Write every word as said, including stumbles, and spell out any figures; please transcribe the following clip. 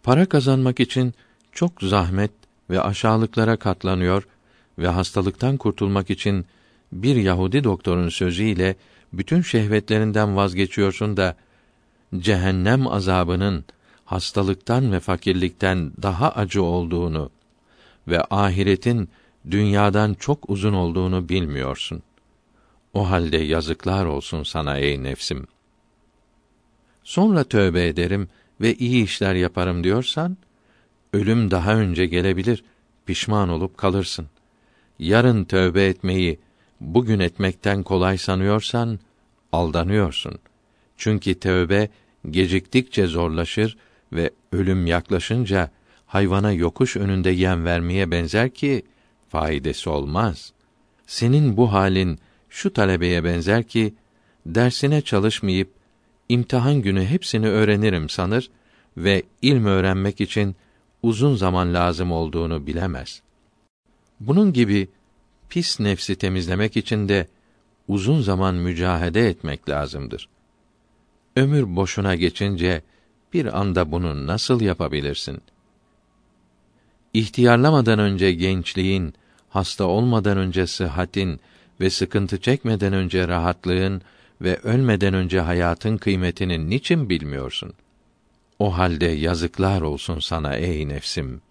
Para kazanmak için çok zahmet ve aşağılıklara katlanıyor ve hastalıktan kurtulmak için bir Yahudi doktorun sözüyle bütün şehvetlerinden vazgeçiyorsun da cehennem azabının hastalıktan ve fakirlikten daha acı olduğunu ve ahiretin dünyadan çok uzun olduğunu bilmiyorsun. O halde yazıklar olsun sana ey nefsim. Sonra tövbe ederim ve iyi işler yaparım diyorsan, ölüm daha önce gelebilir, pişman olup kalırsın. Yarın tövbe etmeyi bugün etmekten kolay sanıyorsan, aldanıyorsun. Çünkü tövbe geciktikçe zorlaşır ve ölüm yaklaşınca hayvana yokuş önünde yem vermeye benzer ki faydası olmaz. Senin bu halin şu talebeye benzer ki dersine çalışmayıp imtihan günü hepsini öğrenirim sanır ve ilm öğrenmek için uzun zaman lazım olduğunu bilemez. Bunun gibi pis nefsi temizlemek için de uzun zaman mücahede etmek lazımdır. Ömür boşuna geçince bir anda bunu nasıl yapabilirsin? İhtiyarlamadan önce gençliğin, hasta olmadan önce sıhhatin ve sıkıntı çekmeden önce rahatlığın ve ölmeden önce hayatın kıymetini niçin bilmiyorsun? O halde yazıklar olsun sana ey nefsim.